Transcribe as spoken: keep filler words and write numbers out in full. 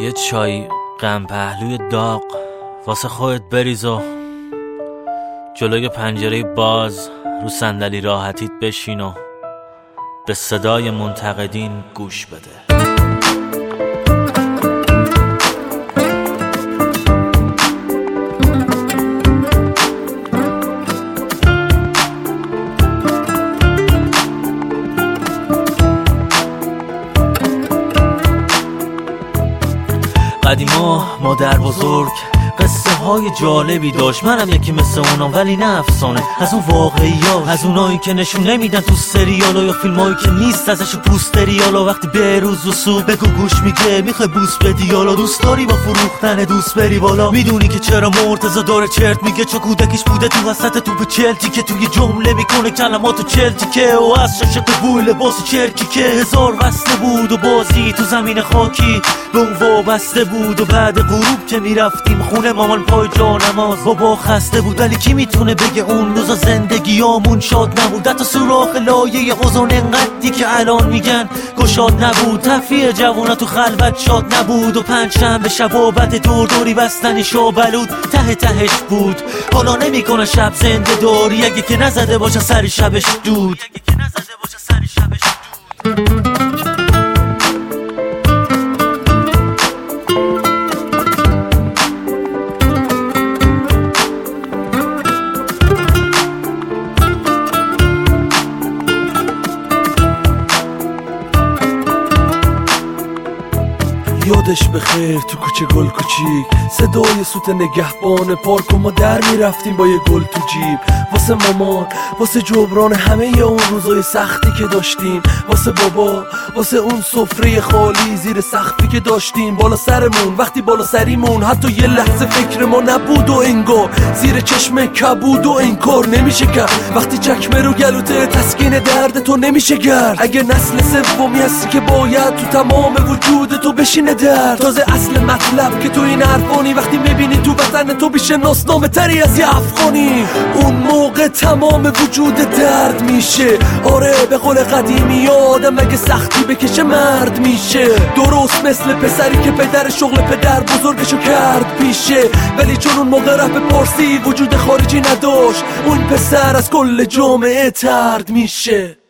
یه چای غم پهلوی داغ واسه خودت بریز و جلوی پنجره باز رو صندلی راحتیت بشین و به صدای منتقدین گوش بده. قدیما مادر بزرگ قصه های جالبی داشت، منم یکی مثل اونام ولی نه افسانه، از اون واقعیات، از اونایی که نشون نمیدن تو سریالا یا فیلمایی که نیست ازش پوستریالا. وقتی به روز و صبح بگو گوش میگه میخوای بوس بدی یالا، دوست داری با فروختن دوست بری بالا. میدونی که چرا مرتضی داره چرت میگه؟ چون کودکش بوده تو وسط توپ چلتی که توی جمله میکنه کلماتو چلتی که و از شاشه تو بوی لباس چرکی که هزار وصله بود و بازی تو زمین خاکی به اون وابسته بود. و بعد غروب که میرفتیم خونه مامان پای جا نماز بابا خسته بود، ولی کی میتونه بگه اون روزا زندگیامون شاد نبود؟ حتی سوراخ لایه حزن انقدری که الان میگن گشاد نبود. تفریح جوونا تو خلوت شاد نبود و پنج شنبه شبابت دور دوری بستنی شابلود ته تهش بود. حالا نمیکنه شب زنده داری اگه که نزده باشه سری شبش دود. یادش بخیر تو کوچه گل کوچیک صدای سوت نگهبان پارک و ما در میرفتیم با یه گل تو جیب واسه مامان، واسه جبران همه اون روزای سختی که داشتیم، واسه بابا، واسه اون سفره خالی زیر سقفی که داشتیم بالا سرمون. وقتی بالا سریمون حتی یه لحظه فکر ما نبود و انگار زیر چشم کبود و انکار نمیشه کرد. وقتی چکمه رو گلوته تسکین درد تو نمیشه گرد. اگه نسل سومی هستی که باید تو تمام وجود تو بشینه درد. تازه اصل مطلب که تو این حرفانی وقتی میبینی تو وطن تو بیشه ناسنامه تری از یه افغانی، اون موقع تمام وجود درد میشه. آره به قول قدیمی آدم اگه سختی بکشه مرد میشه، درست مثل پسری که پدر شغل پدر بزرگشو کرد پیشه، ولی چون اون موقع رپ پارسی وجود خارجی نداشت اون پسر از کل جامعه طرد میشه.